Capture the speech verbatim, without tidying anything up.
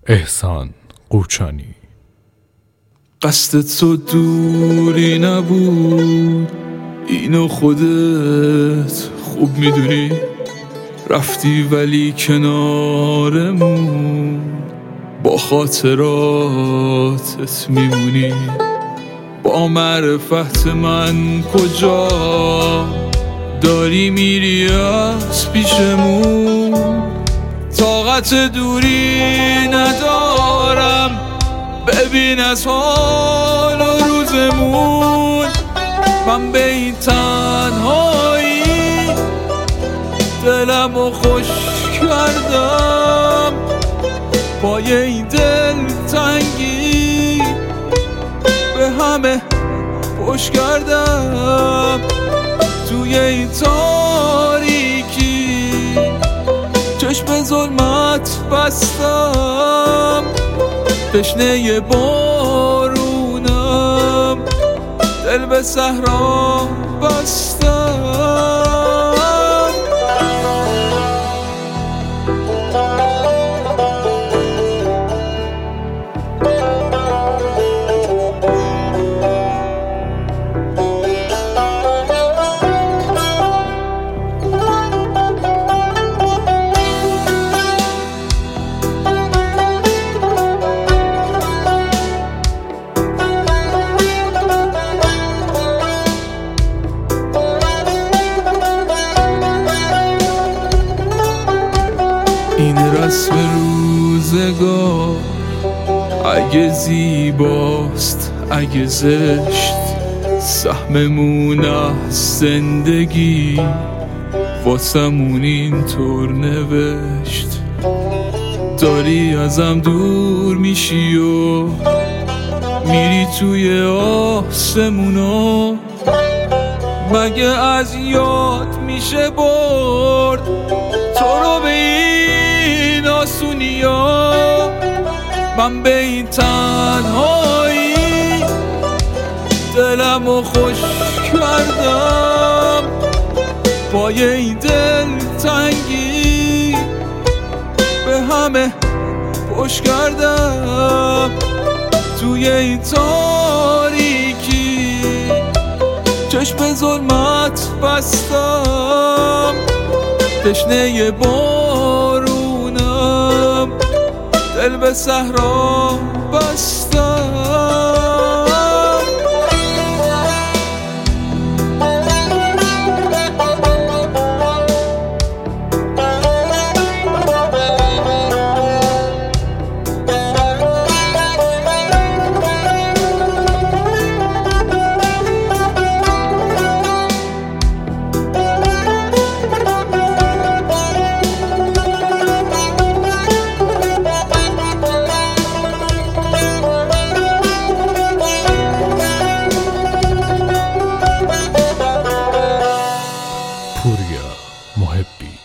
احسان قوچانی. قصد تو دوری نبود، اینو خودت خوب میدونی. رفتی ولی کنارمون با خاطراتت میمونی. با معرفت من کجا داری میری از پیشمون؟ طاقت دوری ندارم، ببین از حال و روزمون. من به این تنهایی دلمو خوش کردم، پای این دل تنگی به همه پشت کردم. توی این تاریکی چشم ظلمت بستم، تشنه بارونم، دل به صحرا بستم. این رسم روزگار اگه زیباست اگه زشت، سهممون از زندگی واسمون اینطور نوشت. داری ازم دور میشی و میری توی آسمونا، مگه از یاد میشه برد تو رو به این آسونیا؟ من به این تنهایی دلمو خوش کردم، پای این دل تنگی به همه پشت کردم. توی این تاریکی چشم ظلمت بستم، تشنه بارونم، دل به صحرا بستم. پوریا محبی.